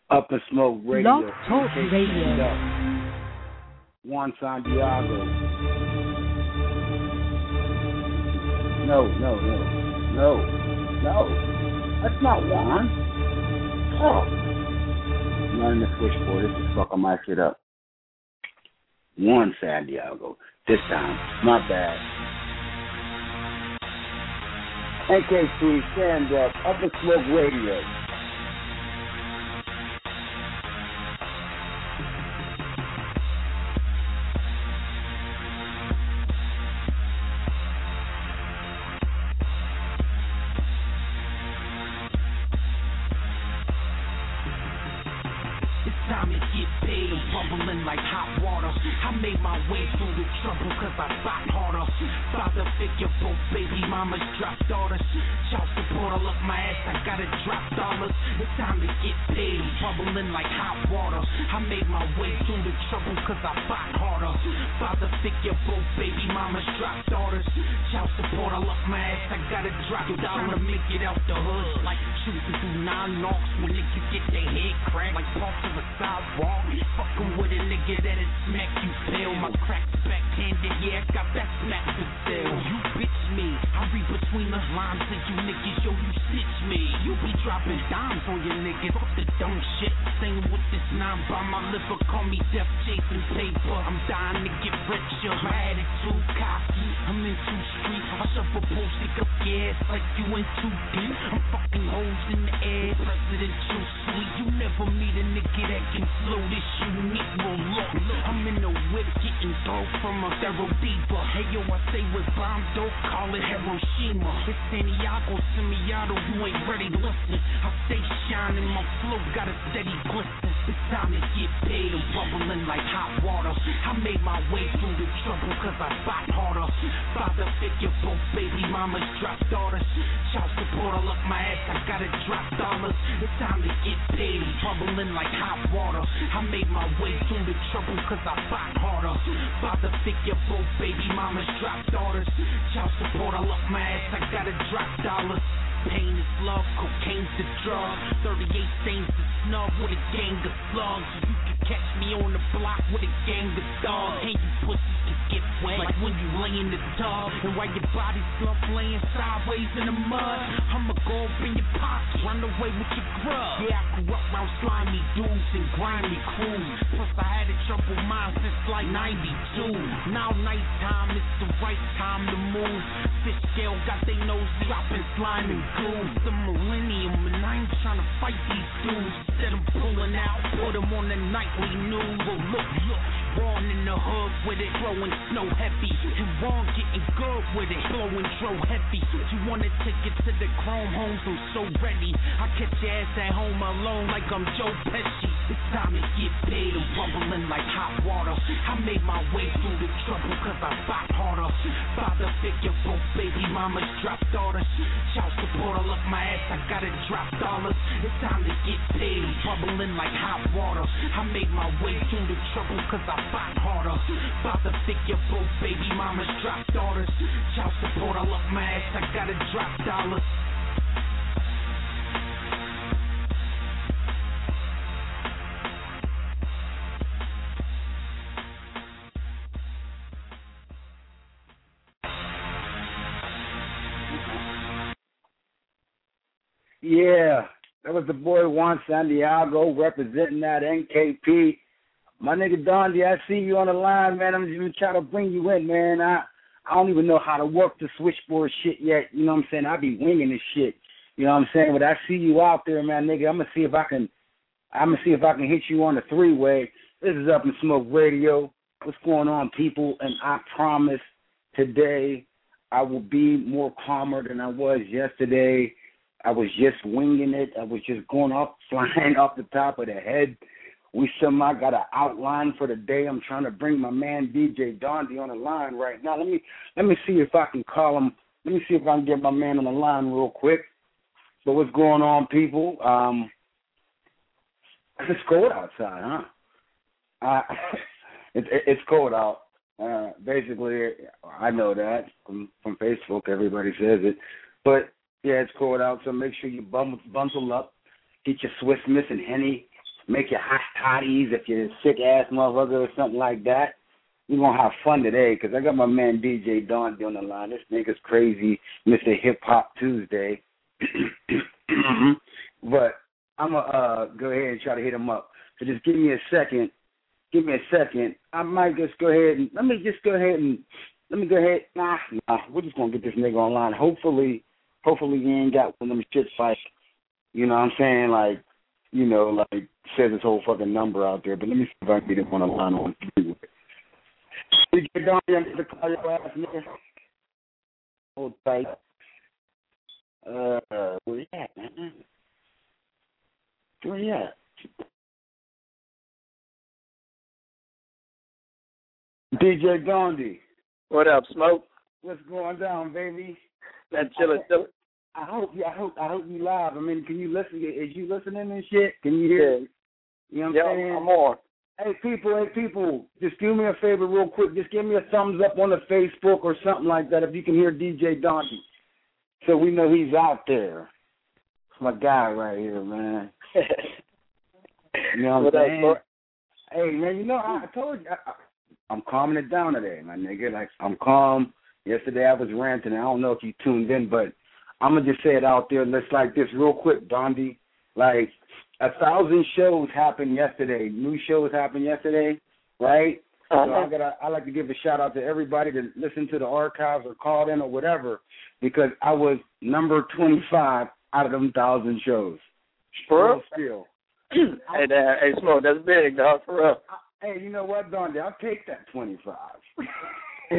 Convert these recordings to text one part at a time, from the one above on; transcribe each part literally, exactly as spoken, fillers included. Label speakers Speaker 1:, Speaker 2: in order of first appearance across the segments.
Speaker 1: Up and Smoke Radio.
Speaker 2: Blog Talk Radio.
Speaker 1: Juan Santiago. No, no, no, no, no. That's not Juan. Oh. I'm not in the switchboard. This is fucking my shit up. Juan Santiago. This time. Not bad. N K three, stand up. Up and Smoke Radio.
Speaker 3: Like hot water, I made my way through the trouble cause I fought harder. Father figure, both baby mamas drop daughters. Child support, I look my ass, I gotta drop dollars. It's time to get paid, bubbling like hot water. I made my way through the trouble cause I fought harder. Father figure, both baby mamas drop daughters. Child support, I look my ass, I gotta drop dollars. To make it out the hood, like shooting through nine knocks when niggas get their head cracked like parts of a sidewalk. Fucking with a nigga that'll smack you pale. My crack's backhanded, yeah, I got that smack to sell. You bitch me, I read between the lines of you niggas, yo, you stitch me. You be dropping dimes on your niggas, fuck the dumb shit. Singing with this nine by my liver, call me death chasing paper. I'm dying to get rich, yo, my attitude cocky. I'm in too street, I shuffle bull, stick up your ass like you in too deep. I'm fucking hoes in the air, presidential suite. You never meet a nigga that can flow this unique. Well, look, I'm in the whip getting dope from a Thero Beaver. Hey yo, I say with bomb dope, call it Hiroshima. It's Santiago, semi-auto, you ain't ready, listen. I stay shining, my flow got a steady glisten. It's time to get paid, I'm bubbling like hot water. I made my way through the trouble cause I fought harder. Father figure, both baby mamas drop daughters. Child support, I look my ass, I gotta drop dollars. It's time to get paid, I'm bubbling like hot water. I made my way through the trouble cause I fought harder. Father figure, both baby mamas drop daughters. Child support, I look my ass, I gotta drop dollars. Pain is love, cocaine's the drug. thirty-eight stains to snub with a gang of slugs. You can catch me on the block with a gang of dogs. And you pussies can get wet like when you lay in the tub. And while your body slump laying sideways in the mud, I'ma go up in your pocket, run away with your grub. Yeah, I grew up around slimy dudes and grimy crews. Plus I had a troubled mind since like ninety-two. Now nighttime is the right time to move. Fish scale got they nose dropping slime and goo. The millennium and I ain't trying to fight these dudes. Instead I'm pulling out, put them on the nightly news. Well look, look, Ron in the hood with it, throwing snow heavy. And Ron getting good with it, blowing dro heavy. You wanna take it to the chrome homes, I'm so ready. I catch your ass at home alone like I'm Joe Pesci. It's time to get paid, I'm bubbling like hot water. I made my way through the trouble cause I fought harder. Father figure, both baby mamas drop daughters. Child support, I look my ass, I gotta drop dollars. It's time to get paid, I'm bubbling like hot water. I made my way through the trouble cause I fought harder. Father figure, both baby mamas drop daughters. Child support, I look my ass, I gotta drop dollars.
Speaker 1: Yeah, that was the boy Juan Santiago representing that N K P. My nigga Dondi, I see you on the line, man. I'm just even trying to bring you in, man. I I don't even know how to work the switchboard shit yet. You know what I'm saying? I be winging this shit. You know what I'm saying? But I see you out there, man, nigga. I'm gonna see if I can. I'm gonna see if I can hit you on the three-way. This is Up in Smoke Radio. What's going on, people? And I promise today I will be more calmer than I was yesterday. I was just winging it. I was just going off, flying off the top of the head. We somehow got an outline for the day. I'm trying to bring my man D J Dondi on the line right now. Let me let me see if I can call him. Let me see if I can get my man on the line real quick. So what's going on, people? Um, it's cold outside, huh? Uh, it, it, it's cold out. Uh, basically, I know that from, from Facebook. Everybody says it. But yeah, it's cold out, so make sure you bum, bundle up. Get your Swiss Miss and Henny make your hot toddies if you're a sick-ass motherfucker or something like that. We're going to have fun today because I got my man D J Don on the line. This nigga's crazy, Mister Hip Hop Tuesday. But I'm going to uh, go ahead and try to hit him up. So just give me a second. Give me a second. I might just go ahead and, let me just go ahead and, let me go ahead. Nah, nah, we're just going to get this nigga online. Hopefully, hopefully he ain't got one of them shits like, you know what I'm saying, like, you know, like, says his whole fucking number out there. But let me see if I can get him on the line on three. D J Don, I'm going to call your ass, nigga. Hold tight. Uh, where you at, man? Where you at? D J Gandhi.
Speaker 4: What up, Smoke?
Speaker 1: What's going down, baby?
Speaker 4: That chillin', chillin'.
Speaker 1: I hope, I hope, I hope you live. I mean, can you listen? Is you listening and shit? Can you hear?
Speaker 4: Yeah.
Speaker 1: You know what I'm
Speaker 4: yeah,
Speaker 1: saying?
Speaker 4: I'm on.
Speaker 1: Hey, people, hey, people, just do me a favor real quick. Just give me a thumbs up on the Facebook or something like that if you can hear D J Donkey. So we know he's out there. It's my guy right here, man. You know what, what I'm saying? Up, hey, man, you know, I told you, I, I, I'm calming it down today, my nigga. Like, I'm calm. Yesterday I was ranting. I don't know if you tuned in, but I'm going to just say it out there. Let's like this real quick, Dondi. Like, a thousand shows happened yesterday. New shows happened yesterday, right? Uh-huh. So I gotta, I like to give a shout out to everybody that listened to the archives or called in or whatever, because I was number twenty-five out of them thousand shows.
Speaker 4: For real?
Speaker 1: Still.
Speaker 4: Hey, that, hey, Smoke, that's big, dog. For real.
Speaker 1: Hey, you know what, Dondi? I'll take that twenty-five. You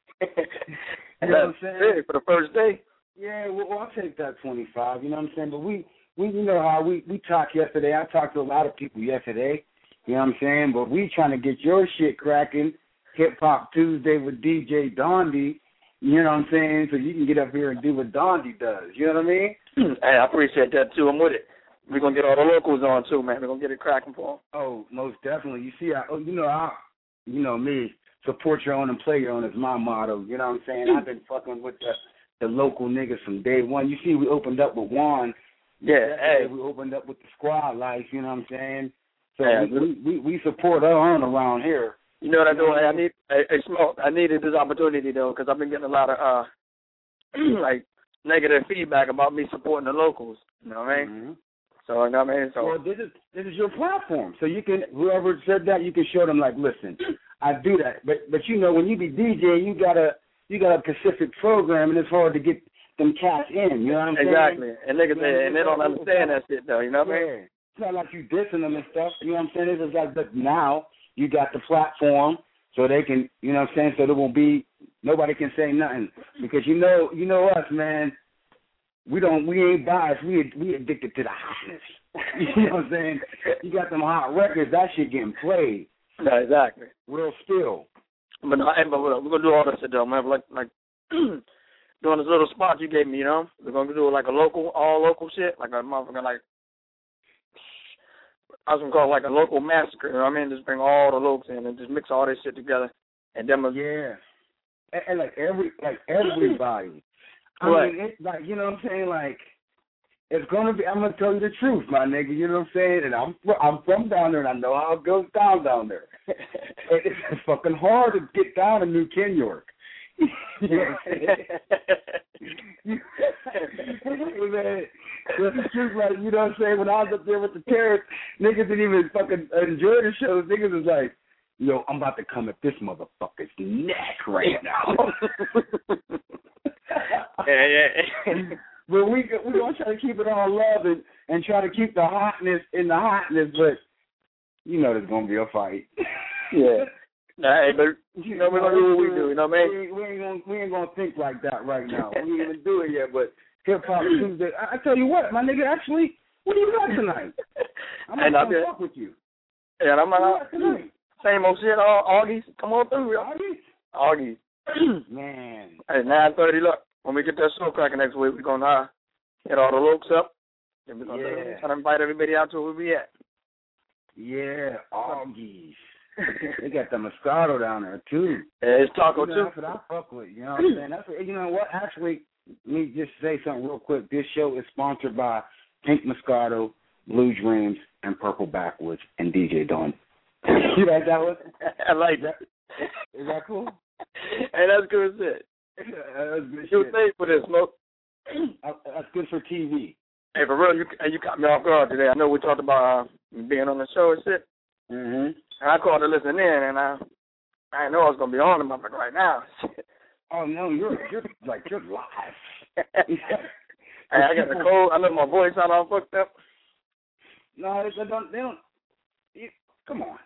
Speaker 1: know
Speaker 4: that's
Speaker 1: what I'm saying?
Speaker 4: Big for the first day.
Speaker 1: Yeah, well, I'll take that twenty-five. You know what I'm saying? But we. We, you know how we, we talked yesterday. I talked to a lot of people yesterday. You know what I'm saying? But we trying to get your shit cracking. Hip Hop Tuesday with D J Dondi. You know what I'm saying? So you can get up here and do what Dondi does. You know what I mean?
Speaker 4: Hey, I appreciate that too. I'm with it. We're gonna get all the locals on too, man. We're gonna get it cracking for them.
Speaker 1: Oh, most definitely. You see, I, oh, you know, I, you know me. Support your own and play your own is my motto. You know what I'm saying? I've been fucking with the the local niggas from day one. You see, we opened up with Juan.
Speaker 4: Yeah, hey.
Speaker 1: We opened up with the squad life, you know what I'm saying? So
Speaker 4: yeah,
Speaker 1: we, we we support our own around here.
Speaker 4: You know what I'm doing? I need a, a Smoke. I needed this opportunity though, because I've been getting a lot of uh like negative feedback about me supporting the locals. You know what I mean?
Speaker 1: Mm-hmm.
Speaker 4: So you know what I mean. So
Speaker 1: well, this is this is your platform, so you can whoever said that, you can show them like, listen, I do that, but but you know when you be DJing, you got a you got a specific program, and it's hard to get them cats in, you know what I'm saying?
Speaker 4: Exactly. And niggas, you know, and they don't understand that shit, though, you know what I
Speaker 1: yeah.
Speaker 4: mean?
Speaker 1: It's not like you dissing them and stuff, you know what I'm saying? It's just like, look, now you got the platform so they can, you know what I'm saying, so there won't be, nobody can say nothing. Because you know, you know us, man, we don't, we ain't biased, we we addicted to the hotness. You know what I'm saying? You got them hot records, that shit getting played.
Speaker 4: No, exactly.
Speaker 1: Real still.
Speaker 4: But, no, but we're going to do all this shit, though, man, like, like, doing this little spot you gave me, you know? We're going to do like a local, all local shit, like a motherfucker, like, I was going to call it like a local massacre, you know what I mean? Just bring all the locals in and just mix all this shit together. And then,
Speaker 1: yeah. And, and like every, like everybody. I
Speaker 4: right.
Speaker 1: mean, it's like, you know what I'm saying? Like, it's going to be, I'm going to tell you the truth, my nigga, you know what I'm saying? And I'm, I'm from down there and I know how it goes down down there. It's fucking hard to get down to New Ken York. You know what I'm saying? Man, well, the truth, like, you know what I'm saying? When I was up there with the terrorists, niggas didn't even fucking enjoy the shows. Niggas was like, yo, I'm about to come at this motherfucker's neck right now.
Speaker 4: yeah, yeah.
Speaker 1: But we we gonna try to keep it on love and, and try to keep the hotness in the hotness, but you know there's gonna be a fight.
Speaker 4: Yeah. Nah, hey, but you know we're gonna do what we do. You know what I mean?
Speaker 1: We, we ain't gonna we ain't gonna think like that right now. We ain't even do it yet. But Hip Hop Tuesday. I, I tell you what, my nigga. Actually, what do you got tonight? I'm gonna come fuck with you.
Speaker 4: Yeah, I'm
Speaker 1: not tonight.
Speaker 4: Same old shit. All Augies, come on through.
Speaker 1: Augies.
Speaker 4: Augies.
Speaker 1: Man.
Speaker 4: Hey, nine thirty. Look, when we get that show cracking next week, we're gonna uh, get all the looks up. And we're gonna
Speaker 1: yeah.
Speaker 4: try to invite everybody out to where we at.
Speaker 1: Yeah, Augies. They got the Moscato down there too.
Speaker 4: Yeah, it's taco
Speaker 1: you know,
Speaker 4: too.
Speaker 1: That's what I fuck with. You know what I'm saying? That's what, you know what? Actually, let me just say something real quick. This show is sponsored by Pink Moscato, Blue Dreams, and Purple Backwoods and D J Dawn. You like that one?
Speaker 4: I like that.
Speaker 1: Is that cool?
Speaker 4: Hey, that's good shit.
Speaker 1: That's good
Speaker 4: You
Speaker 1: shit.
Speaker 4: think for this, Smoke?
Speaker 1: That's good for T V.
Speaker 4: Hey, for real, you you caught me off guard today. I know we talked about uh, being on the show and shit.
Speaker 1: Mhm.
Speaker 4: And I called to listen in, and I I didn't know I was gonna be on them. I'm like, right now.
Speaker 1: Oh no, you're you're like you're live.
Speaker 4: Hey, I got a cold. I let my voice out all fucked up.
Speaker 1: No, they don't. They don't. You, come on.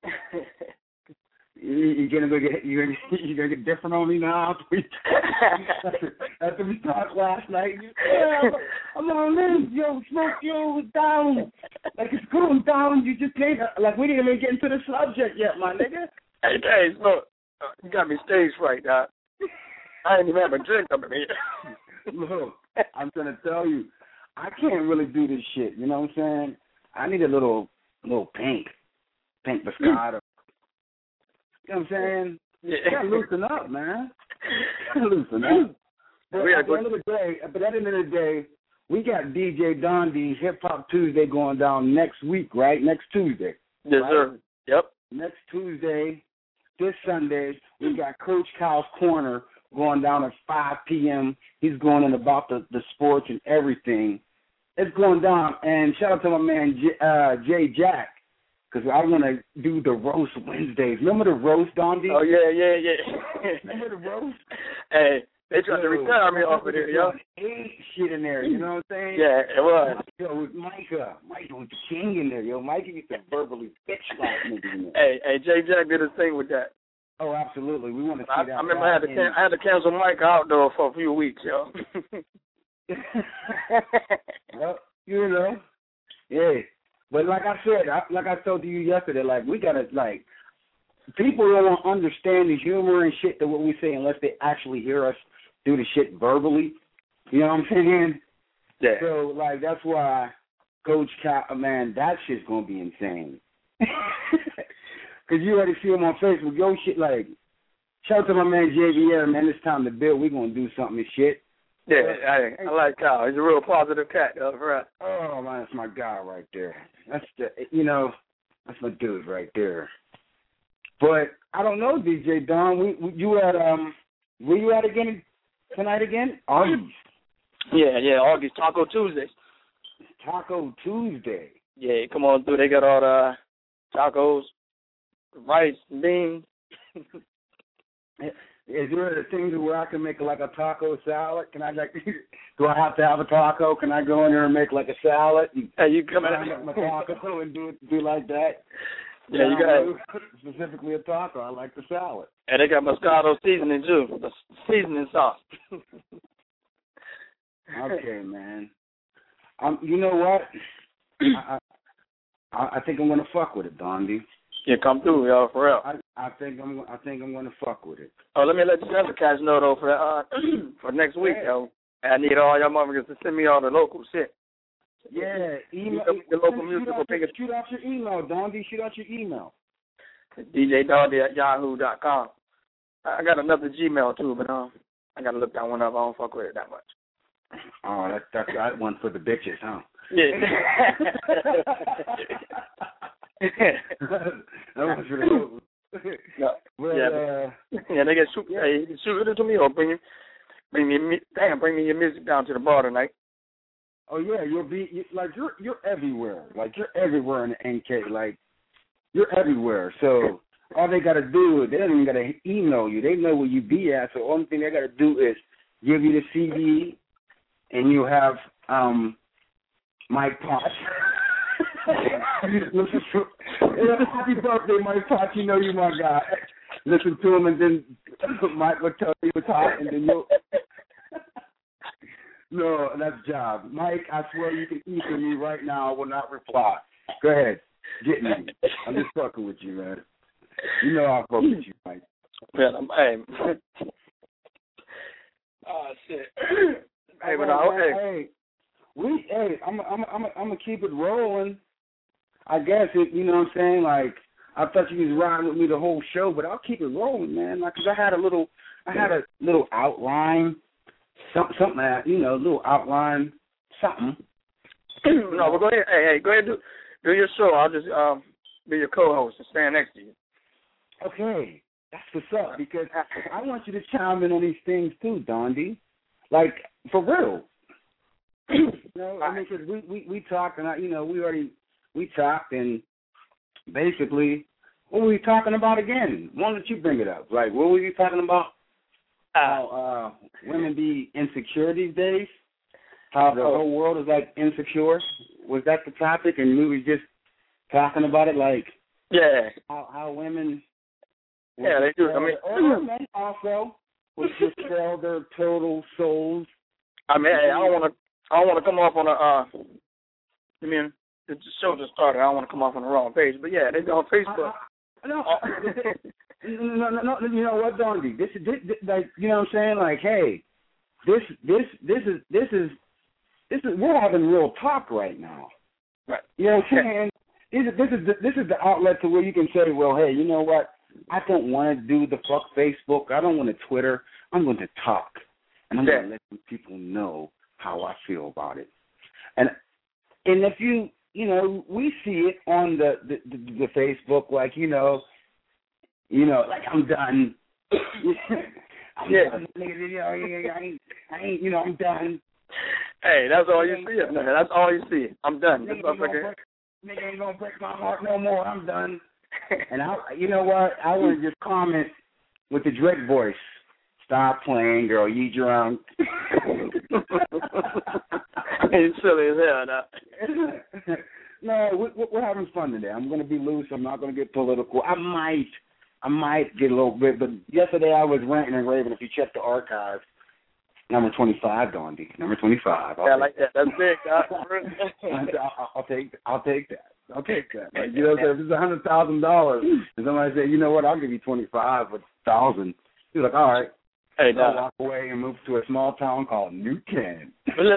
Speaker 1: you, you gonna go get you gonna you gonna get different on me now after we after, after we talked last night. You, yeah, I'm on this. Yo, Smoke, yo, it's down. Like it's going down. You just can't. Like we didn't even get into the subject yet, my nigga.
Speaker 4: Hey, hey, Smoke, you got me stage fright, dog. I ain't even have a drink up in here.
Speaker 1: Look, I'm gonna tell you, I can't really do this shit. You know what I'm saying? I need a little, little pink, pink biscotti. You know what I'm saying?
Speaker 4: Yeah.
Speaker 1: You gotta loosen up, man. You gotta loosen up. But
Speaker 4: We
Speaker 1: at the
Speaker 4: are
Speaker 1: end of the day, but at the end of the day, we got D J Don D's Hip Hop Tuesday going down next week, right? Next Tuesday.
Speaker 4: Yes,
Speaker 1: right?
Speaker 4: sir. Yep.
Speaker 1: Next Tuesday, this Sunday, we got Coach Kyle's Corner going down at five p.m. He's going in about the, the sports and everything. It's going down. And shout out to my man J, uh, Jay Jack, because I want to do the Roast Wednesdays. Remember the Roast, Don D?
Speaker 4: Oh, yeah, yeah, yeah.
Speaker 1: Remember the Roast?
Speaker 4: Hey, they tried to retire me off of there, yo.
Speaker 1: Eight shit in there, you know what I'm saying?
Speaker 4: Yeah, it was.
Speaker 1: Yo, with Micah. Micah was the king in there, yo. Micah used to verbally bitch slap niggas in there.
Speaker 4: Hey, hey, Jay Jack did his thing with that.
Speaker 1: Oh, absolutely. We want to see
Speaker 4: I,
Speaker 1: that.
Speaker 4: I remember I had to can- I had to cancel Mike outdoor for a few weeks, yo.
Speaker 1: Well, you know, yeah. But like I said, I, like I told you yesterday, like we gotta like people don't understand the humor and shit to what we say unless they actually hear us do the shit verbally. You know what I'm saying?
Speaker 4: Yeah.
Speaker 1: So like that's why Coach Cal, man, that shit's gonna be insane. Cause you already see him on Facebook. Yo, shit, like, shout out to my man J V R, man. It's time to build. We gonna do something and shit.
Speaker 4: Yeah, I, I like Kyle. He's a real positive cat, though, right?
Speaker 1: Oh man, that's my guy right there. That's the, you know, that's my dude right there. But I don't know, D J Don. We, we you at um, where you at again tonight again? Augie's.
Speaker 4: Yeah, yeah. August Taco Tuesday.
Speaker 1: Taco Tuesday.
Speaker 4: Yeah, come on through. They got all the tacos, rice, beans.
Speaker 1: Is there a thing where I can make like a taco salad? Can I like? Do I have to have a taco? Can I go in there and make like a salad? And
Speaker 4: Hey, you come
Speaker 1: can I
Speaker 4: in.
Speaker 1: make my taco and do it, do like that?
Speaker 4: Yeah, you got
Speaker 1: specifically a taco. I like the salad.
Speaker 4: And they got Moscato seasoning too, the seasoning sauce.
Speaker 1: Okay, man. Um, you know what? I, I I think I'm gonna fuck with it, Dondi.
Speaker 4: Yeah, come through, y'all, for real.
Speaker 1: I I think I'm I think I'm gonna fuck with it.
Speaker 4: Oh, let me let you other guys know though for uh, for next week,
Speaker 1: Yeah.
Speaker 4: yo. I need all y'all motherfuckers to send me all the local shit.
Speaker 1: Yeah, email.
Speaker 4: The, the local
Speaker 1: shoot
Speaker 4: musical
Speaker 1: out,
Speaker 4: figure.
Speaker 1: shoot out your email, Dondi. Shoot out your email.
Speaker 4: D J Dawdy at yahoo dot com. I got another Gmail too, but um, I gotta look that one up. I don't fuck with it that much.
Speaker 1: Oh, that's that's that one for the bitches, huh?
Speaker 4: Yeah.
Speaker 1: That one's for the local.
Speaker 4: No.
Speaker 1: Well,
Speaker 4: yeah,
Speaker 1: uh,
Speaker 4: yeah, they get shoot. Hey, you can shoot it to me or bring it. Bring me, mu- damn, bring me your music down to the bar tonight.
Speaker 1: oh yeah, you'll be you, like you're you're everywhere. Like you're everywhere in the N K. Like you're everywhere. So all they gotta do, they don't even gotta email you. They know where you be at. So the only thing they gotta do is give you the C D, and you have um Mike Potts. Listen to, happy birthday, Mike Potts. You know you my guy. Listen to him, and then Mike will tell you what's hot, and then you'll. No, that's job. Mike, I swear you can email me right now. I will not reply. Go ahead. Get me. I'm just fucking with you, man. You know I'll fuck with you, Mike.
Speaker 4: Man, I'm, hey. Oh, shit. Hey, but I,
Speaker 1: hey,
Speaker 4: hey.
Speaker 1: hey, we, hey, I'm, I'm, I'm, I'm gonna keep it rolling. I guess it, you know what I'm saying? Like, I thought you was riding with me the whole show, but I'll keep it rolling, man. Like, 'cause I had a little, I had a little outline, something, something that, you know, a little outline, something.
Speaker 4: No, but go ahead. Hey, hey, go ahead. Do, do your show. I'll just um be your co-host and stand next to you.
Speaker 1: Okay, that's what's up. Because I want you to chime in on these things too, Dondi. Like for real. You know, I mean, because we, we we talked and I, you know we already we talked and basically what were we talking about again? Why don't you bring it up? Like what were you talking about? How uh, women be insecure these days? How the whole world is like insecure? Was that the topic? And we were just talking about it, like
Speaker 4: yeah,
Speaker 1: how, how women
Speaker 4: yeah they do. I mean,
Speaker 1: or men also would just sell their total souls.
Speaker 4: I mean, hey, I don't want to. I don't want to come off on a. Uh, I mean, the show just started. I don't want to come off on the wrong page, but yeah, they go on Facebook.
Speaker 1: I, I, no, no, no, no, you know what, Dondi? This is this, this, like, you know what I'm saying? Like, hey, this, this, this is, this is, this is. We're having real talk right now.
Speaker 4: Right.
Speaker 1: You know what I'm saying? This is, this is, the, this is the outlet to where you can say, well, hey, you know what? I don't want to do the fuck Facebook. I don't want to Twitter. I'm going to talk, and I'm yeah. going to let some people know how I feel about it. And and if you, you know, we see it on the, the, the, the Facebook, like, you know, you know, like, I'm done. I'm
Speaker 4: yeah.
Speaker 1: done, nigga, you know, I ain't, I ain't, you know, I'm done.
Speaker 4: Hey, that's all you see. Nigga. That's all you see. I'm done.
Speaker 1: Nigga ain't, gonna break, nigga ain't gonna break my heart no more. I'm done. And I, you know what? I would just comment with the Drake voice. Stop playing, girl. You drunk.
Speaker 4: It's silly as hell, now.
Speaker 1: No, we're, we're having fun today. I'm going to be loose. I'm not going to get political. I might, I might get a little bit, but yesterday I was ranting and raving. If you check the archives, number twenty-five, Dondi. Number twenty-five. I'll
Speaker 4: yeah, I like that. That's big.
Speaker 1: I'll, I'll take, I'll take that. I'll take that. Like, you know, if it's a hundred thousand dollars, and somebody say, you know what, I'll give you twenty-five with a thousand. You're like, all right.
Speaker 4: Hey,
Speaker 1: so I walk away and move to a small town called New Canaan.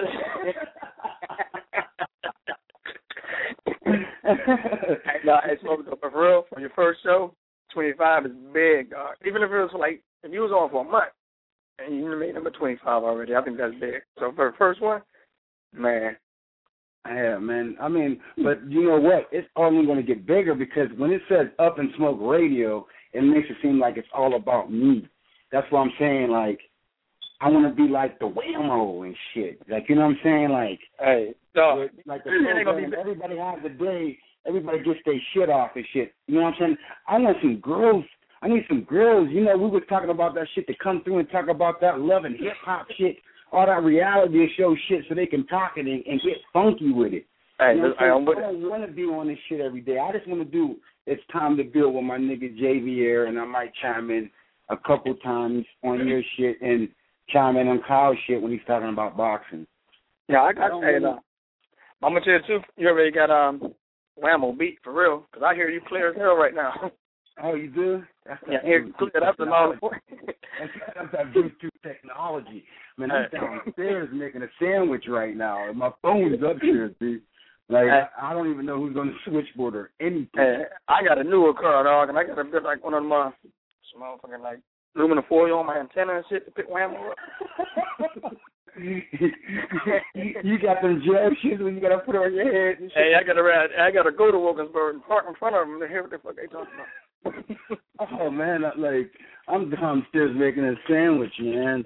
Speaker 4: No, it's for real. For your first show, twenty-five is big, dog. Even if it was like, if you was on for a month and you made number twenty-five already, I think that's big. So for the first one, man.
Speaker 1: Yeah, man. I mean, but you know what? It's only going to get bigger because when it says Up in Smoke Radio, it makes it seem like it's all about me. That's what I'm saying. Like, I want to be like the Whammo and shit. Like, you know what I'm saying? Like,
Speaker 4: hey, dog.
Speaker 1: Like the program, everybody has a day. Everybody gets their shit off and shit. You know what I'm saying? I want some girls. I need some girls. You know, we were talking about that shit to come through and talk about that love and hip hop shit, all that reality show shit, so they can talk it and, and get funky with it.
Speaker 4: Hey,
Speaker 1: you know
Speaker 4: I, don't
Speaker 1: I don't want to be on this shit every day. I just want to do. It's time to build with my nigga J V Air, and I might chime in a couple times on your shit and chime in on Kyle's shit when he's talking about boxing.
Speaker 4: Yeah, I got. Hey, no. I'm gonna tell you too. You already got um Whammo beat for real, because I hear you clear as hell right now.
Speaker 1: Oh, you do? That's
Speaker 4: yeah, here clear up the all.
Speaker 1: That's that Bluetooth technology. Man, I'm downstairs making a sandwich right now, and my phone's upstairs, dude. Like hey. I, I don't even know who's on the switchboard or anything.
Speaker 4: Hey, I got a newer car, dog, and I got a bit like one of my motherfucking like aluminum foil on my antenna and shit to pick Whammo up.
Speaker 1: you, you got them gel shit when you gotta put it on your head and shit.
Speaker 4: Hey, I gotta ride, I gotta go to Wilkinsburg and park in front of them to hear what the fuck they talking about.
Speaker 1: Oh man, I, like I'm downstairs making a sandwich, man,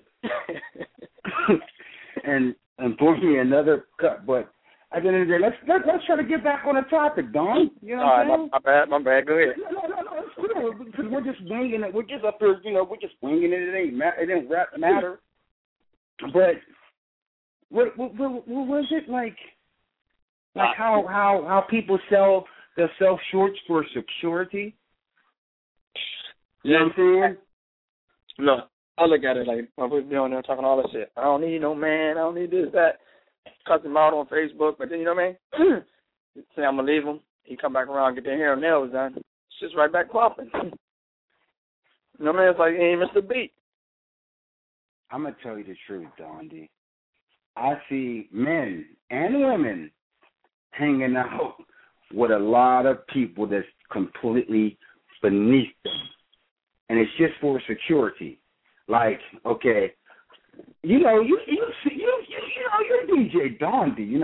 Speaker 1: and and pour me another cup. But at the end of the day, let's let's, let's try to get back on the topic, Don. You know what I'm saying?
Speaker 4: My, my bad, my bad. Go ahead.
Speaker 1: No, no, no, it's cool because we're just winging it. We're just up here, you know, we're just winging it. It ain't ma- it didn't matter. But what, what, what, what was it like? Like how, how, how people sell their self shorts for security? You know what I'm saying?
Speaker 4: No, I look at it like I was doing there talking all that shit. I don't need no man. I don't need this, that. Cut them out on Facebook, but then you know what I mean? Say I'm gonna leave him. He come back around, get their hair and nails done. It's just right back popping. You know what I mean? It's like he ain't missed a beat.
Speaker 1: I'm gonna tell you the truth, Dondi. I see men and women hanging out with a lot of people that's completely beneath them, and it's just for security. Like, okay, you know, you you you you, you know, you're D J Dondi. You know,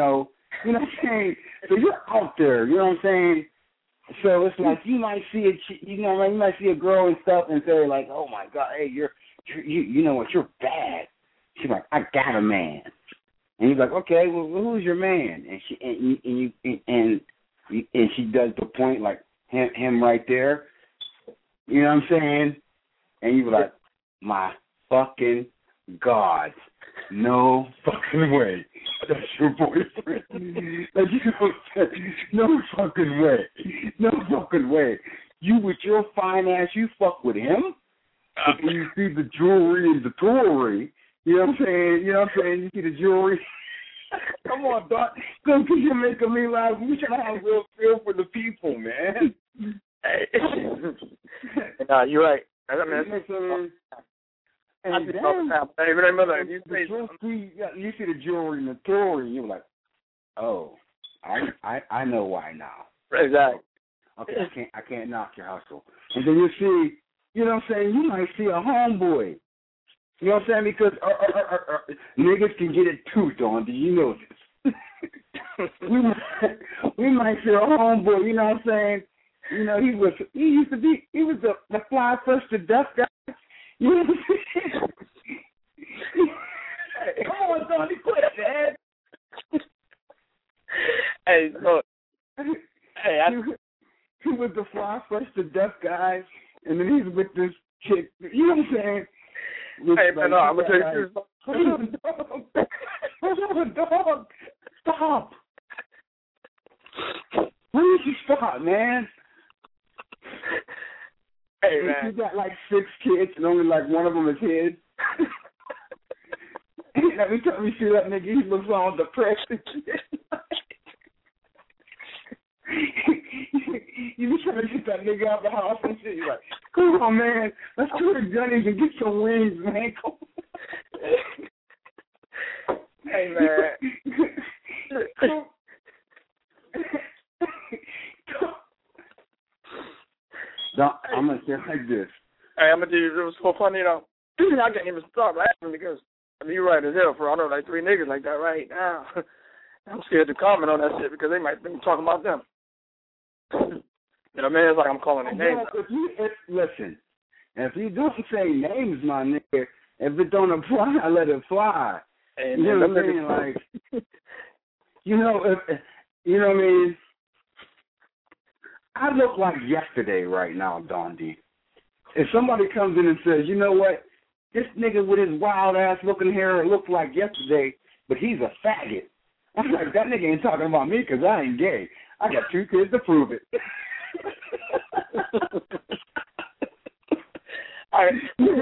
Speaker 1: You know what I'm saying? So you're out there. You know what I'm saying? So it's like you might see a, you know, you might see a girl and stuff, and say like, "Oh my God, hey, you're, you're you, you know what? You're bad." She's like, "I got a man," and he's like, "Okay, well, who's your man?" And she and you and you and, and she does the point like him, him right there. You know what I'm saying? And you be like, "My fucking God, no fucking way. That's your boyfriend." Like, you know, no fucking way. No fucking way. You with your fine ass, you fuck with him? But then you see the jewelry and the jewelry. You know what I'm saying? You know what I'm saying? You see the jewelry. Come on, dog. Because you're making me laugh. We should have a real feel for the people, man.
Speaker 4: Hey. Nah, you're right. I mean, that's,
Speaker 1: and
Speaker 4: I
Speaker 1: then,
Speaker 4: hey, remember, you,
Speaker 1: the, the see, you see the jewelry and the jewelry, and you're like, oh, I, I I know why now.
Speaker 4: Exactly.
Speaker 1: Okay, I can't I can't knock your hustle. And then you see, you know what I'm saying? You might see a homeboy. You know what I'm saying? Because uh, uh, uh, uh, niggas can get it too, Dawn. Do you know this? we might we might see a homeboy. You know what I'm saying? You know, he was he used to be he was the, the fly first to death guy. You know what I'm saying? Hey, come on, Tony, quit, man.
Speaker 4: Hey, look. Hey, I,
Speaker 1: he, he was the fly first to death guy, and then he's with this chick. You know what I'm saying? With,
Speaker 4: hey,
Speaker 1: like,
Speaker 4: no, I'm gonna tell you
Speaker 1: like,
Speaker 4: this.
Speaker 1: Hold on, dog. Stop. Where did you stop, man?
Speaker 4: Hey, man.
Speaker 1: You got like six kids, and only like one of them is his. Every time you see that nigga, he looks all depressed and shit. You be trying to get that nigga out of the house and shit. You're like, come on, man. Let's go to Gunny's and get some wings, man. Come on.
Speaker 4: Hey, man.
Speaker 1: Come. No, I'm going to say it like this.
Speaker 4: Hey, I'm going to tell you, it was so funny, you know. I can't even stop laughing because I mean, you're right as hell, for I know like three niggas like that right now. I'm scared to comment on that shit because they might be talking about them. You know what I mean? It's like I'm calling their names.
Speaker 1: Well, if you, if, listen, if you don't say names, my nigga, if it don't apply, I let it fly.
Speaker 4: And
Speaker 1: you know what I mean? Like, you know, if, you know what I mean? I look like yesterday right now, Don D. If somebody comes in and says, you know what, this nigga with his wild-ass looking hair looks like yesterday, but he's a faggot. I'm like, that nigga ain't talking about me because I ain't gay. I got two kids to prove it.
Speaker 4: All right.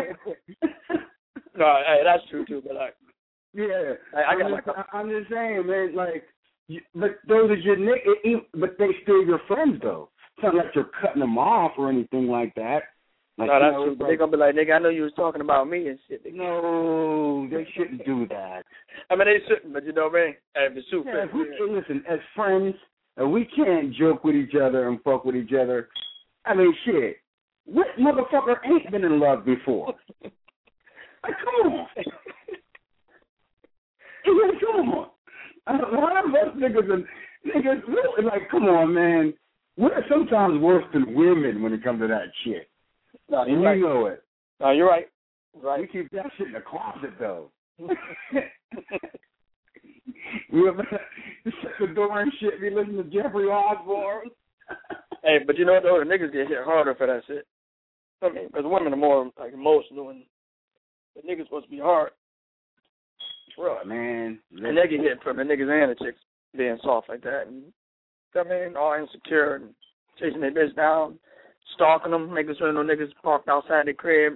Speaker 4: No, hey, that's true, too, but like,
Speaker 1: yeah.
Speaker 4: I, I got
Speaker 1: I'm,
Speaker 4: like
Speaker 1: just, I'm just saying, man, like, you, but those are your niggas, but they still your friends, though. It's not like you're cutting them off or anything like that. Like,
Speaker 4: no, that's
Speaker 1: know,
Speaker 4: true. But
Speaker 1: like,
Speaker 4: they're going to be like, nigga, I know you was talking about me and shit.
Speaker 1: No, they shouldn't do that.
Speaker 4: I mean, they shouldn't, but you know what I mean? Hey, if the shoe
Speaker 1: yeah,
Speaker 4: fits.
Speaker 1: we, listen, as friends, if we can't joke with each other and fuck with each other, I mean, shit, what motherfucker ain't been in love before? Like, come on. Come on. A lot of us niggas, and, niggas really, like, come on, man. We're sometimes worse than women when it comes to that shit.
Speaker 4: No,
Speaker 1: and you
Speaker 4: right.
Speaker 1: know it.
Speaker 4: No, you're right. Right.
Speaker 1: We keep that shit in the closet, though. We ever shut the door and shit, we listen to Jeffrey Osborne.
Speaker 4: Hey, but you know what, though? The niggas get hit harder for that shit. I mean, because women are more, like, emotional, and the niggas supposed to be hard.
Speaker 1: Bro, man.
Speaker 4: And they get hit from the niggas and the chicks being soft like that. And, I mean, all insecure and chasing their bitch down, stalking them, making sure no niggas parked outside their crib.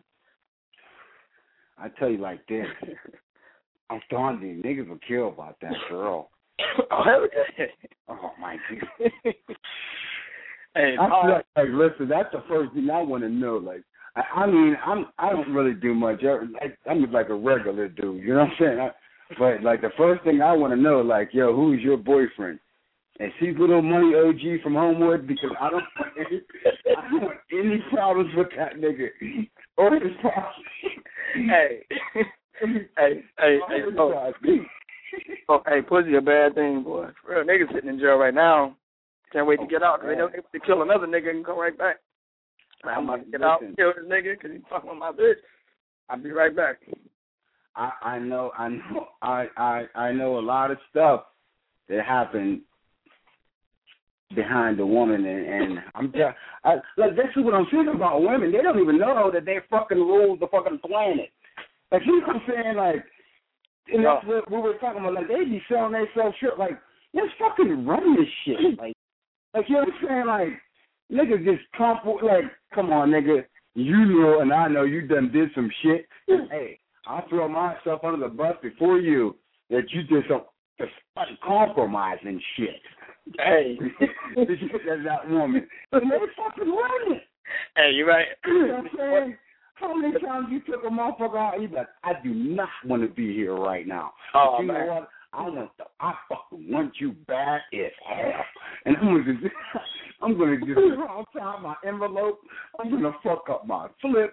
Speaker 1: I tell you like this. I'm starting to niggas will kill about that girl.
Speaker 4: Oh, hell yeah.
Speaker 1: Oh, my God.
Speaker 4: Hey,
Speaker 1: I feel like, like, listen, that's the first thing I want to know. Like, I, I mean, I'm I don't really do much. I, I'm like a regular dude, you know what I'm saying? I, but like the first thing I want to know, like, yo, who's your boyfriend? And she's little money O G from Homewood because I don't want any, I don't want any problems with that nigga or his problems.
Speaker 4: Hey, hey, hey, hey, oh. Oh, hey, pussy a bad thing, boy. For real, niggas sitting in jail right now. Can't wait to get out. Cause they know if they kill another nigga and come right back. I'm about to get out and kill this nigga because he's fucking with my bitch. I'll be right back.
Speaker 1: I, I know, I know, I, I, I know a lot of stuff that happened behind the woman, and, and I'm just, I, like, this is what I'm saying about women. They don't even know that they fucking rule the fucking planet. Like, you know what I'm saying? Like, and
Speaker 4: no.
Speaker 1: that's what we were talking about. Like, they be selling themselves shit. Like, let's fucking run this shit. Like, like you know what I'm saying? Like, niggas just come, like, come on, nigga. You know, and I know you done did some shit. Hey, I'll throw myself under the bus before you that you did some compromising shit.
Speaker 4: Hey.
Speaker 1: That's that woman. But they fucking run it.
Speaker 4: Hey, you right.
Speaker 1: You know what I'm saying? How many times you took a motherfucker out and you like, I do not want to be here right now.
Speaker 4: Oh,
Speaker 1: you
Speaker 4: man.
Speaker 1: know what? I want to, I fucking want you bad as hell. And I'm gonna just, I'm gonna just outside my envelope. I'm gonna fuck up my flip.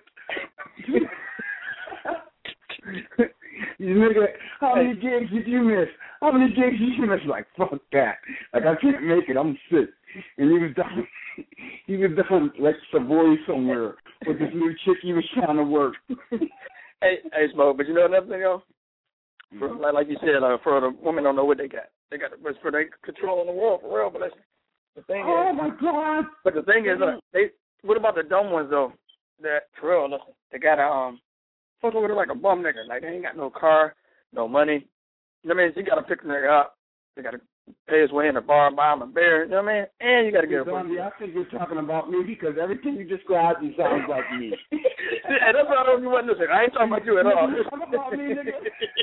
Speaker 1: You nigga, how many gigs did you miss? How many gigs did you miss? Like, fuck that. Like, I can't make it. I'm sick. And he was down, he was down like Savoy somewhere with this new chick he was trying to work.
Speaker 4: Hey, hey, Smoke, but you know another thing, though? For, like, like you said, uh, for the women don't know what they got. They got it's for they controlling the world for real. But listen, the thing
Speaker 1: oh
Speaker 4: is,
Speaker 1: my God!
Speaker 4: But the thing is, uh, they what about the dumb ones though? That for real, listen, they got a um, fuck over there like a bum nigga. Like they ain't got no car, no money. You know what I mean? So you got to pick the nigga up. They got to pay his way in the bar, buy him a beer. You know what I mean? And you got to get a pussy.
Speaker 1: I think you're talking about me because everything you described sounds like me.
Speaker 4: Yeah, that's why I don't want to say. I ain't talking about you at all.
Speaker 1: You're talking about me, nigga.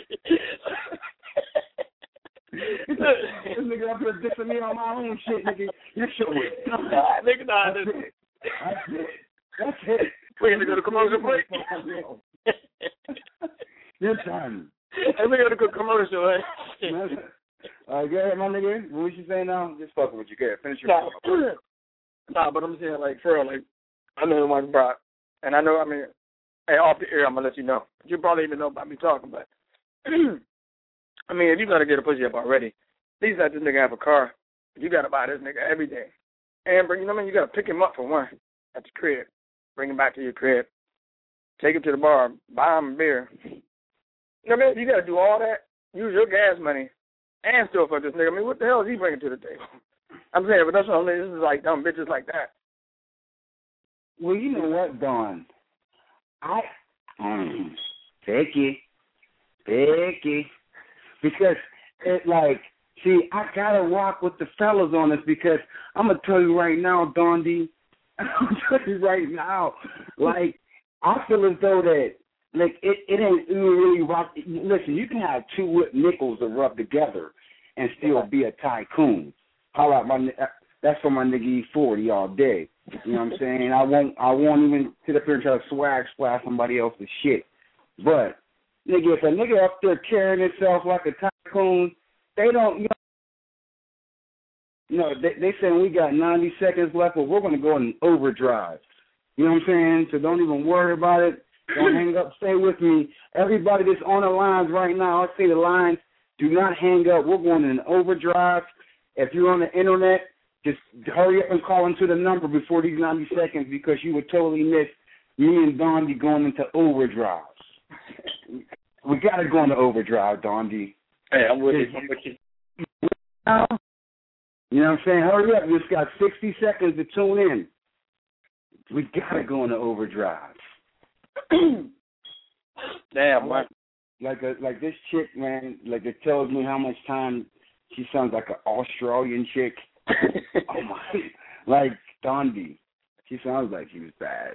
Speaker 1: This nigga up here dissing me on my own shit, nigga. Your shit was done.
Speaker 4: Nah, nigga, nah,
Speaker 1: That's
Speaker 4: this.
Speaker 1: it. That's it. That's it.
Speaker 4: We're going to go to commercial break.
Speaker 1: You're done.
Speaker 4: Hey, we're going to go commercial, eh?
Speaker 1: All right, go ahead, my nigga. What was you saying now? Just fucking with you. Go ahead. Finish your
Speaker 4: Nah, nah, but I'm saying, like, for real, like, I know the one brought, and I know, I mean, hey, off the air, I'm going to let you know. You probably even know about me talking, but, I mean, if you're going to get a pussy up already, at least let this nigga have a car. You got to buy this nigga every day. And, bring, you know what I mean? You got to pick him up for one at the crib. Bring him back to your crib. Take him to the bar. Buy him a beer. You know what I mean? You got to do all that. Use your gas money. And still fuck this nigga. I mean, what the hell is he bringing to the table? I'm saying, but that's what I'm saying. This is like dumb bitches like that.
Speaker 1: Well, you know what, Dawn? I, um, Becky, Becky, because it like, see, I gotta rock with the fellas on this because I'm gonna tell you right now, Dawn D, I'm gonna tell you right now, like, I feel as though that, like, it, it ain't really rock. Listen, you can have two whip nickels to rub together and still be a tycoon. How about my, that's for my nigga E forty all day. You know what I'm saying? I won't, I won't even sit up here and try to swag splash somebody else's shit. But, nigga, if a nigga up there carrying himself like a tycoon, they don't, you know, you know they, they saying we got ninety seconds left, but we're going to go in overdrive. You know what I'm saying? So don't even worry about it. Don't hang up. Stay with me. Everybody that's on the lines right now, I say the lines, do not hang up. We're going in overdrive. If you're on the internet, just hurry up and call into the number before these ninety seconds because you would totally miss me and Don D going into overdrive. We got to go into overdrive, Don D.
Speaker 4: Hey, I'm with you. I'm with you.
Speaker 1: You know what I'm saying? Hurry up. You just got sixty seconds to tune in. We got to go into overdrive.
Speaker 4: Damn, man.
Speaker 1: Like a, like this chick, man, like it tells me how much time she sounds like an Australian chick. Oh, my. Like Dondi. She sounds like she was bad.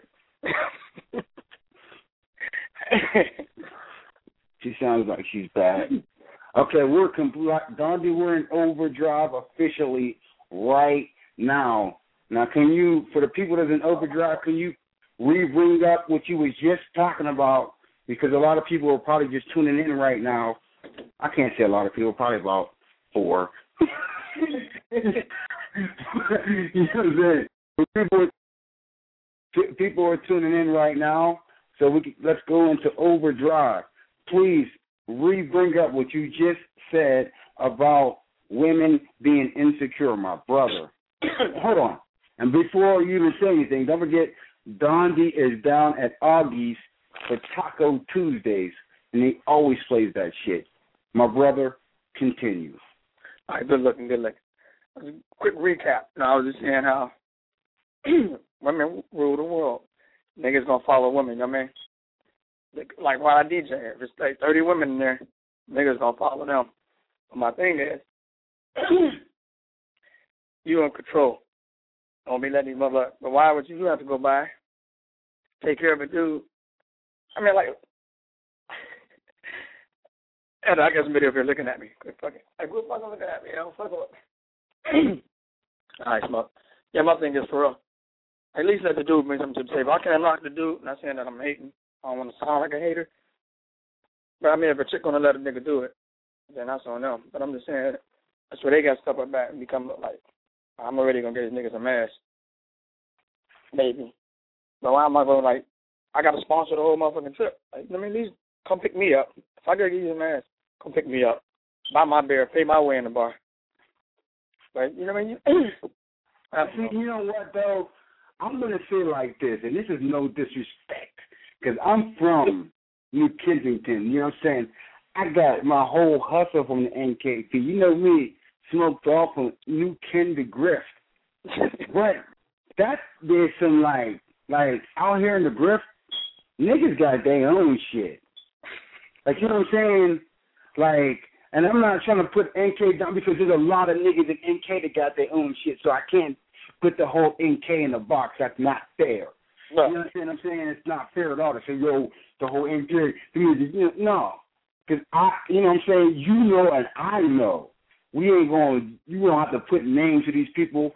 Speaker 1: She sounds like she's bad. Okay, we're complete. Dondi, we're in overdrive officially right now. Now, can you, for the people that's in overdrive, can you re-bring up what you was just talking about? Because a lot of people are probably just tuning in right now. I can't say a lot of people, probably about four. You know what I'm saying? People, people are tuning in right now, so we can, let's go into overdrive. Please re-bring up what you just said about women being insecure, my brother. Hold on. And before you even say anything, don't forget, Dondi is down at Augie's for Taco Tuesdays, and he always plays that shit. My brother, continue.
Speaker 4: All right, good looking, good looking. Quick recap. No, I was just saying how women rule the world. Niggas gonna follow women, you know what I mean? Like while I D J, if it's like thirty women in there, niggas gonna follow them. But my thing is, you in control. Don't be letting these mother. But why would you have to go by, take care of a dude? I mean, like, and I got somebody up here looking at me. Quit fucking, like, quit fucking looking at me, yo. Fuck up. All right, smoke. Yeah, my thing is for real. At least let the dude bring something to the table. I can't knock the dude. Not saying that I'm hating. I don't want to sound like a hater. But I mean, if a chick gonna let a nigga do it, then that's on them. But I'm just saying, that's where they got to step up back and become like, I'm already gonna get this nigga some ass. Maybe. But why am I going like, I gotta sponsor the whole motherfucking trip? Like, I mean, at least come pick me up. If I gotta get you some ass, come pick me up. Buy my beer, pay my way in the bar. But you know what I mean?
Speaker 1: See, you know what though? I'm gonna say like this, and this is no disrespect, because I'm from New Kensington. You know what I'm saying? I got my whole hustle from the N K P. You know me, smoked off from New Ken to Grift. But that there's some like like out here in the Grift, niggas got their own shit. Like, you know what I'm saying? Like, and I'm not trying to put N K down because there's a lot of niggas in N K that got their own shit, so I can't put the whole N K in the box. That's not fair. No. You understand what I'm saying? It's not fair at all to say, yo, the whole N K, you know, no. Because I, you know what I'm saying, you know and I know. We ain't going, you don't have to put names to these people.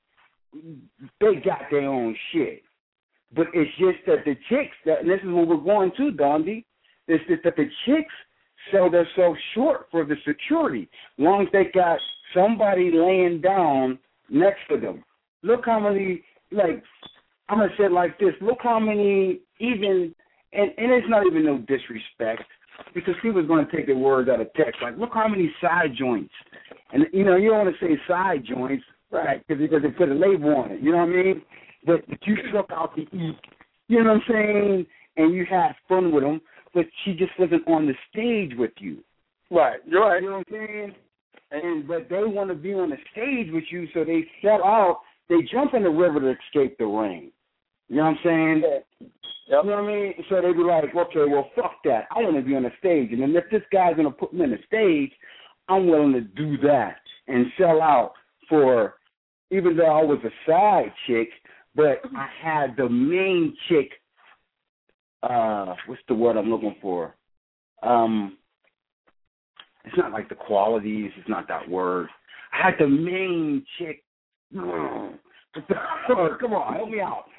Speaker 1: They got their own shit. But it's just that the chicks, that, and this is what we're going to, Dondi, it's just that the chicks sell themselves short for the security, as long as they got somebody laying down next to them. Look how many, like, I'm going to say it like this, look how many even, and, and it's not even no disrespect, because people's going to take their words out of text. Like, look how many side joints. And, you know, you don't want to say side joints, right, because they put a label on it, you know what I mean? But, but you struck out to eat, you know what I'm saying? And you had fun with them, but she just wasn't on the stage with you.
Speaker 4: Right, you're right.
Speaker 1: You know what I'm saying? And But they want to be on the stage with you, so they sell out. They jump in the river to escape the rain. You know what I'm saying?
Speaker 4: Yeah. Yep.
Speaker 1: You know what I mean? So they be like, okay, well, fuck that. I want to be on the stage. And then if this guy's going to put me on the stage, I'm willing to do that and sell out for, even though I was a side chick, but I had the main chick, uh, what's the word I'm looking for? Um, it's not like the qualities. It's not that word. I had the main chick. Come on, help me out.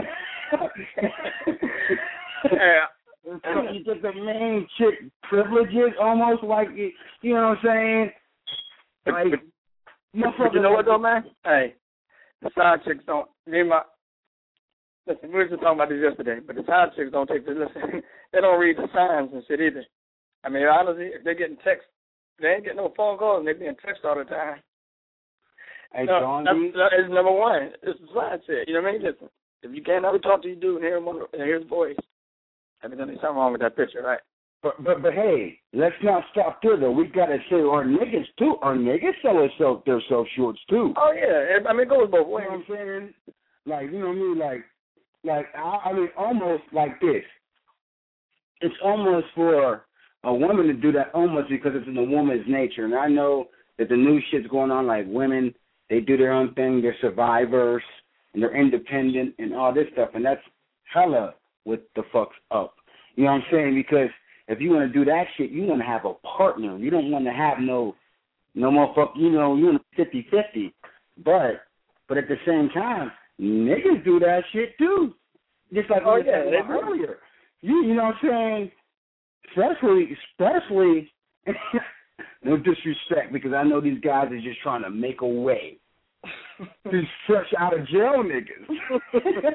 Speaker 4: Yeah.
Speaker 1: So you get the main chick privileges, almost like, you know what I'm saying? Like,
Speaker 4: but you know what though, man? Hey, the side chicks don't. Me my listen. We were just talking about this yesterday, but the side chicks don't take the listen. They don't read the signs and shit either. I mean, honestly, if they're getting text, they ain't getting no phone calls, and they're being text all the time.
Speaker 1: Hey,
Speaker 4: no, that's, that's number one. It's the side chick. You know what I mean? Listen. If you can't ever talk to your dude and hear him on, and hear his voice, evidently something wrong with that picture, right?
Speaker 1: But but but hey, let's not stop there though. We gotta say our niggas too. Our niggas sell themselves their self shorts too.
Speaker 4: Oh yeah, I mean it goes both ways.
Speaker 1: You know what I'm saying? Like, you know what I mean? Like like I, I mean almost like this. It's almost for a woman to do that almost because it's in a woman's nature. And I know that the new shit's going on. Like women, they do their own thing. They're survivors. And they're independent and all this stuff, and that's hella what the fuck's up. You know what I'm saying? Because if you want to do that shit, you want to have a partner. You don't want to have no no motherfucker, you know, you want fifty-fifty. But but at the same time, niggas do that shit too. Just like
Speaker 4: oh,
Speaker 1: we
Speaker 4: yeah,
Speaker 1: said earlier. You you know what I'm saying? Especially especially no disrespect, because I know these guys are just trying to make a way. These fresh out of jail niggas.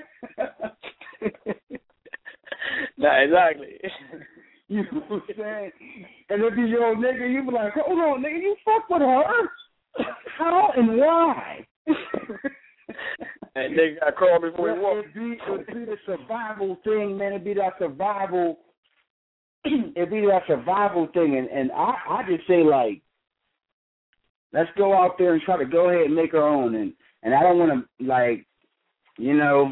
Speaker 4: Nah, exactly.
Speaker 1: You know what I'm saying? and if you your nigga, you be like, hold on, nigga, you fuck with her? How and why?
Speaker 4: And they got crawled before he walked.
Speaker 1: It'd be, it'd be the survival thing, man. It'd be that survival. It'd be that survival thing, and and I I just say like, let's go out there and try to go ahead and make our own, and and I don't want to like, you know,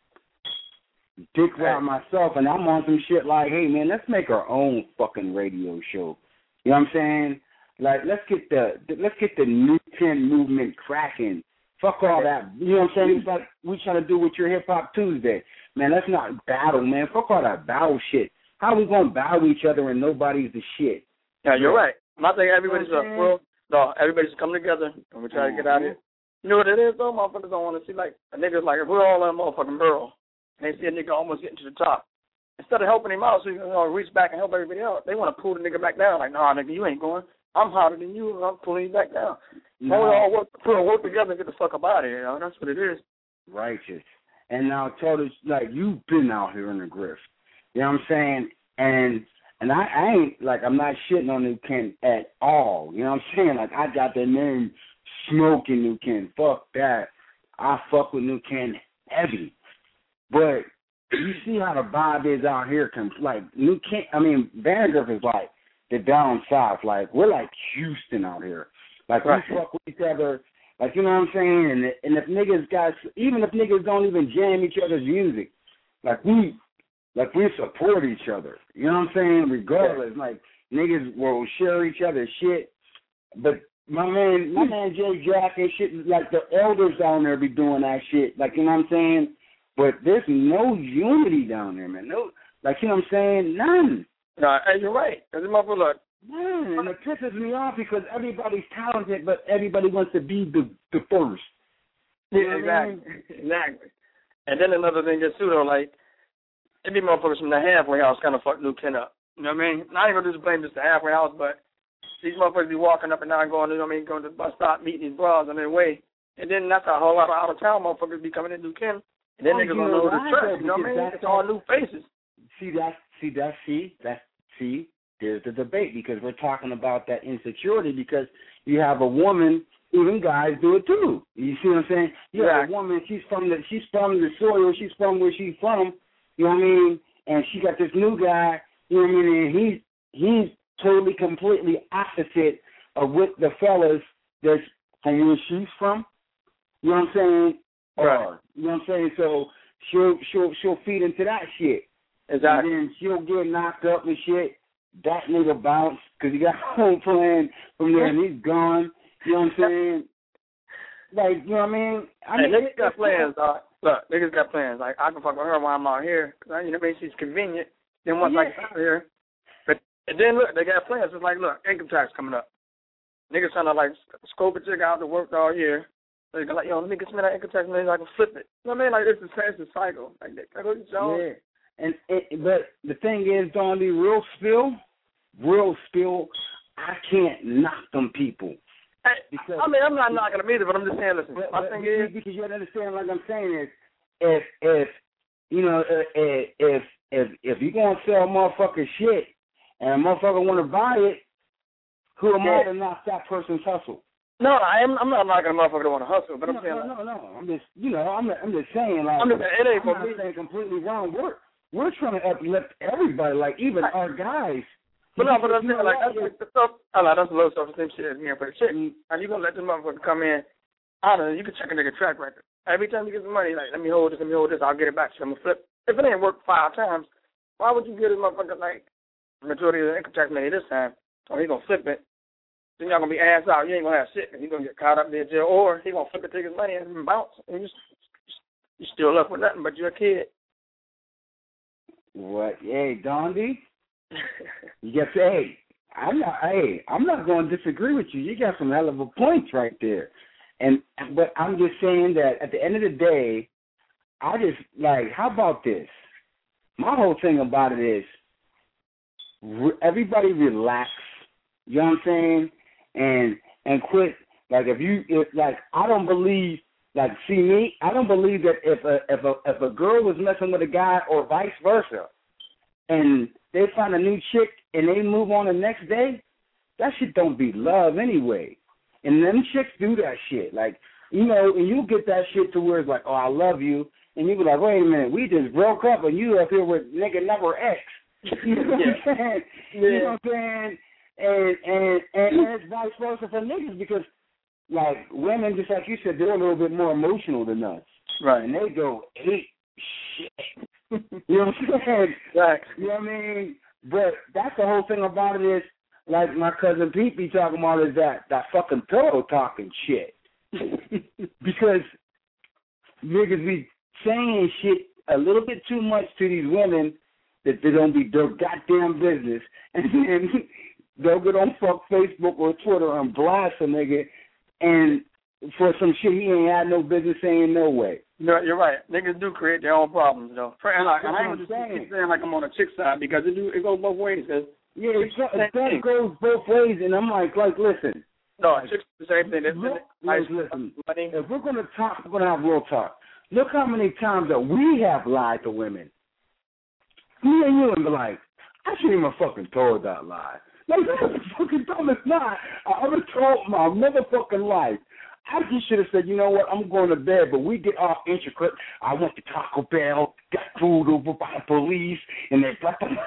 Speaker 1: dick around myself, and I'm on some shit like, hey man, let's make our own fucking radio show. You know what I'm saying? Like let's get the let's get the New Ten movement cracking. Fuck all that. You know what I'm saying? It's like we trying to do with your Hip Hop Tuesday. Man, let's not battle, man. Fuck all that battle shit. How we going to battle each other and nobody's the shit?
Speaker 4: Yeah, you're right. My thing, everybody's you know like, well, no, everybody's come together and we try to get out of here. You know what it is, though? Motherfuckers don't want to see, like, a nigga's like, if we're all in a motherfucking barrel, and they see a nigga almost getting to the top, instead of helping him out so you can you know, reach back and help everybody else, they want to pull the nigga back down. Like, nah, nigga, you ain't going. I'm hotter than you, and I'm pulling you back down. No. We all work, we'll work together and get the fuck up out of here, you know? That's what it is.
Speaker 1: Righteous. And now, tell us, like, you've been out here in the grift. You know what I'm saying? And and I, I ain't, like, I'm not shitting on New Ken at all. You know what I'm saying? Like, I got the name smoking New Ken. Fuck that. I fuck with New Ken heavy. But you see how the vibe is out here. Like, New Ken, I mean, Vandergrift is like the down south. Like, we're like Houston out here. Like, right. We fuck with each other. Like, you know what I'm saying? And, and if niggas got, even if niggas don't even jam each other's music, like, we, like, we support each other. You know what I'm saying? Regardless. Like, niggas will share each other's shit. But my man, my man Jay Jack and shit, like, the elders down there be doing that shit. Like, you know what I'm saying? But there's no unity down there, man. No, like, you know what I'm saying? None.
Speaker 4: No, hey, you're right. Because motherfucker, look.
Speaker 1: Man, and it pisses me off because everybody's talented, but everybody wants to be the, the first.
Speaker 4: You know yeah, exactly. I mean? Exactly. And then another thing is, too, though, like, it be motherfuckers from the halfway house kind of fuck New Ken up. You know what I mean? Not even just blame just the halfway house, but these motherfuckers be walking up and down going, you know what I mean, going to the bus stop, meeting these bras on their way. And then that's a whole lot of out-of-town motherfuckers be coming in New Ken. And then oh, niggas don't know the track. You know what I mean? It's all new faces.
Speaker 1: See, that, see, that, see, that, see, there's the debate because we're talking about that insecurity because you have a woman, even guys do it too. You see what I'm saying? You have a woman, she's from the she's from the soil, she's from where she's from, you know what I mean? And she got this new guy, you know what I mean, and he's he's totally completely opposite of what the fellas that's from where she's from. You know what I'm saying?
Speaker 4: Right.
Speaker 1: Or, you know what I'm saying? So she'll she'll she'll feed into that shit.
Speaker 4: Exactly.
Speaker 1: And then she'll get knocked up and shit. That nigga bounced because he got home playing from there and he's gone. You know what I'm saying? Like, you know what I mean? I
Speaker 4: hey,
Speaker 1: mean,
Speaker 4: niggas got plans, dog. Look, niggas got plans. Like, I can fuck with her while I'm out here. Cause I, you know what I mean? She's convenient. Then once yeah. I get out here. But and then, look, they got plans. It's like, look, income tax coming up. Niggas trying to, like, scope a chick out to work all year. So they're like, yo, let me get some of that income tax money so I can flip it. You know what I mean? Like, it's the same cycle. Like, they go to Jones.
Speaker 1: Yeah. And it, but the thing is, Don, the real spill, real spill, I can't knock them people.
Speaker 4: Because, I mean, I'm not knocking them either, but I'm just saying, listen,
Speaker 1: but,
Speaker 4: my
Speaker 1: but
Speaker 4: thing
Speaker 1: because,
Speaker 4: is...
Speaker 1: Because you understand, like I'm saying, is if, if you know, if, if, if, if you're going to sell motherfucker shit and a motherfucker want to buy it, who am I to knock that person's hustle?
Speaker 4: No, I am, I'm not knocking a motherfucker that want to hustle, but
Speaker 1: no,
Speaker 4: I'm saying...
Speaker 1: No, no, no, I'm just, you know, I'm, I'm just saying, like...
Speaker 4: I'm just saying, it ain't
Speaker 1: I'm
Speaker 4: for me.
Speaker 1: not saying completely wrong. We're, we're trying to uplift everybody, like even I, our guys.
Speaker 4: But no, but I'm saying, like, that's like the stuff, I like, that's the low self-esteem shit here for the chick. Mm-hmm. And you going to let this motherfucker come in, I don't know, you can check a nigga track record. Every time you get some money, like, let me hold this, let me hold this, I'll get it back. So I'm going to flip. If it ain't worked five times, why would you give this motherfucker, like, the majority of the income tax money this time, or he going to flip it? Then y'all going to be ass out. You ain't going to have shit, and you're going to get caught up there in jail, or he going to flip it, take his money, and bounce, and you you still left with nothing but you're a kid.
Speaker 1: What? Hey, Dondi, you got to say, hey, I'm not. Hey, I'm not going to disagree with you. You got some hell of a points right there, and but I'm just saying that at the end of the day, I just like. How about this? My whole thing about it is, re- everybody relax. You know what I'm saying? And and quit. Like if you if like I don't believe. Like, see me, I don't believe that if a if a if a girl was messing with a guy or vice versa, and they find a new chick and they move on the next day, that shit don't be love anyway. And them chicks do that shit. Like, you know, and you get that shit to where it's like, oh, I love you. And you be like, wait a minute, we just broke up and you up here with nigga number X. You know what I'm saying? Yeah. You know what I'm saying? And, and, and it's vice versa for niggas because, like, women, just like you said, they're a little bit more emotional than us.
Speaker 4: Right.
Speaker 1: And they go, ape shit. You know what I'm saying?
Speaker 4: Right.
Speaker 1: You know what I mean? But that's the whole thing about it is, like my cousin Pete be talking about is that, that fucking pillow talking shit. Because niggas be saying shit a little bit too much to these women that they don't be their goddamn business. And then they'll get on fuck Facebook or Twitter and blast a nigga and for some shit he ain't had no business saying no way.
Speaker 4: No, you're right. Niggas do create their own problems, though. And like, I ain't just
Speaker 1: saying.
Speaker 4: keep saying like I'm on a chick side because it do it goes both ways. Cause
Speaker 1: yeah, it, it, it goes both ways, and I'm like, like, listen.
Speaker 4: No, chicks the same thing.
Speaker 1: Look,
Speaker 4: Nice,
Speaker 1: listen,
Speaker 4: money.
Speaker 1: if we're gonna talk, we're gonna have real talk. Look how many times that we have lied to women. Me and you and be like, I shouldn't even fucking told that lie. Like, that's the fucking dumbest lie I ever told my motherfucking life. I just should have said, you know what, I'm going to bed, but we get all intricate. I went to Taco Bell, got pulled over by the police, and they brought them.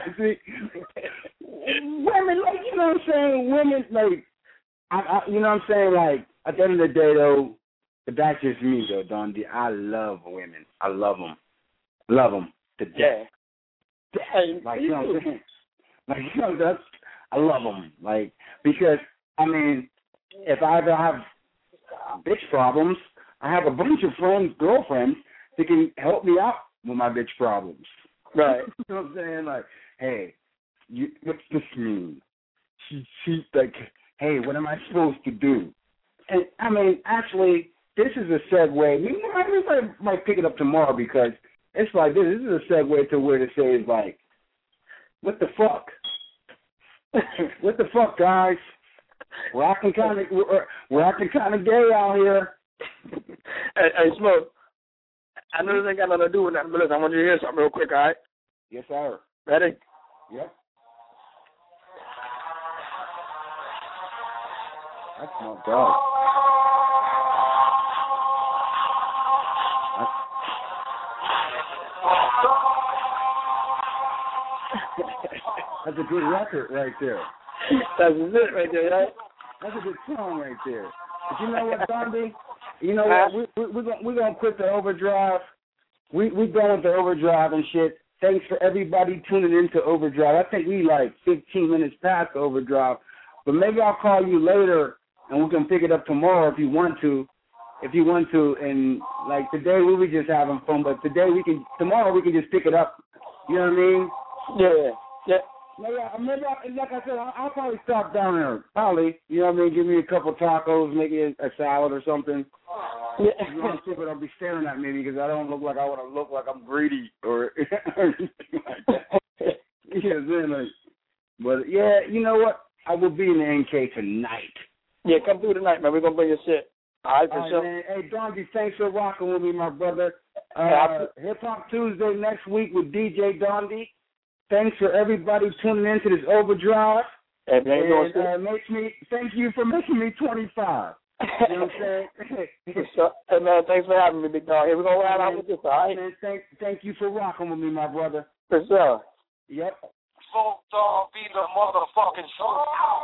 Speaker 1: Women, like, you know what I'm saying? Women, like, I, I, you know what I'm saying? Like, at the end of the day, though, but that's just me, though, Dondi. I love women. I love them. Love them to death.
Speaker 4: Yeah.
Speaker 1: Death. Like, you know what I'm saying? Like, you know, that's, I love them. Like, because, I mean, if I ever have bitch problems, I have a bunch of friends, girlfriends, that can help me out with my bitch problems.
Speaker 4: Right.
Speaker 1: You know what I'm saying? Like, hey, you, what's this mean? She, she, like, hey, what am I supposed to do? And, I mean, actually, this is a segue. We might, we might, might pick it up tomorrow because it's like this. This is a segue to where to say is like, what the fuck? What the fuck, guys? We're acting kind of we're, we're acting kind of gay out here.
Speaker 4: Hey, hey, Smoke. I know this ain't got nothing to do with that, but listen, I want you to hear something real quick, all right?
Speaker 1: Yes, sir.
Speaker 4: Ready?
Speaker 1: Yep. That's my dog. That's a good record right there.
Speaker 4: That's it right there, right?
Speaker 1: That's a good song right there. But you know what, Dondi? You know what? We, we, we're going we're gonna quit the overdrive. We we going to overdrive and shit. Thanks for everybody tuning into Overdrive. I think we like fifteen minutes past overdrive, but maybe I'll call you later and we can pick it up tomorrow if you want to. If you want to, and like today we were just having fun, but today we can, tomorrow we can just pick it up. You know what I mean?
Speaker 4: Yeah, yeah.
Speaker 1: Maybe, I, maybe I, like I said, I'll, I'll probably stop down there. Probably, you know what I mean? Give me a couple tacos, maybe a, a salad or something. Yeah. You know, people don't be staring at me because I don't look like I want to look like I'm greedy or anything like that. Yeah, then, like, but yeah, you know what? I will be in the N K tonight.
Speaker 4: Yeah, come through tonight, man. We're gonna bring your shit. All right, for
Speaker 1: All
Speaker 4: sure.
Speaker 1: right, man. Hey, Donkey, thanks for rocking with me, my brother. Uh,
Speaker 4: yeah,
Speaker 1: Hip Hop Tuesday next week with D J Dondi. Thanks for everybody tuning in to this overdrive.
Speaker 4: Hey, man,
Speaker 1: and uh, makes me, thank you for making me twenty-five. You know what I'm saying?
Speaker 4: For sure. Hey, man, thanks for having me, big dog. Here we go right out with this, all right?
Speaker 1: Man, thank, thank you for rocking with me, my brother.
Speaker 4: For sure.
Speaker 1: Yep.
Speaker 5: Folk dog be the motherfucking show.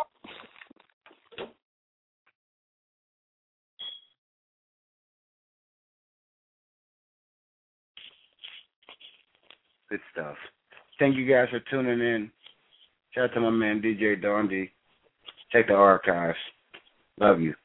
Speaker 1: Good stuff. Thank you guys for tuning in. Shout out to my man D J Dondi. Check the archives. Love you.